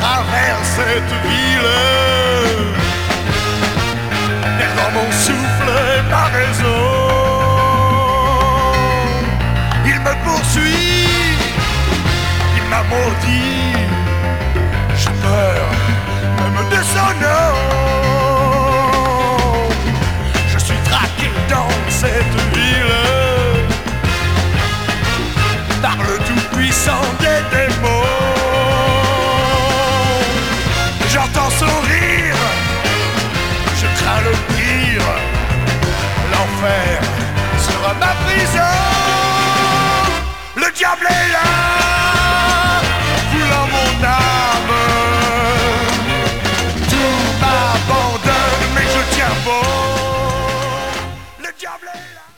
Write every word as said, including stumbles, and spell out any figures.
travers cette ville, perdant mon souffle et ma raison. Il me poursuit, il m'a maudit, j'ai peur même de son nom. Je suis traqué dans cette ville par le tout-puissant des démons. J'entends son rire, je crains le pire. L'enfer sera ma prison. Le diable est là.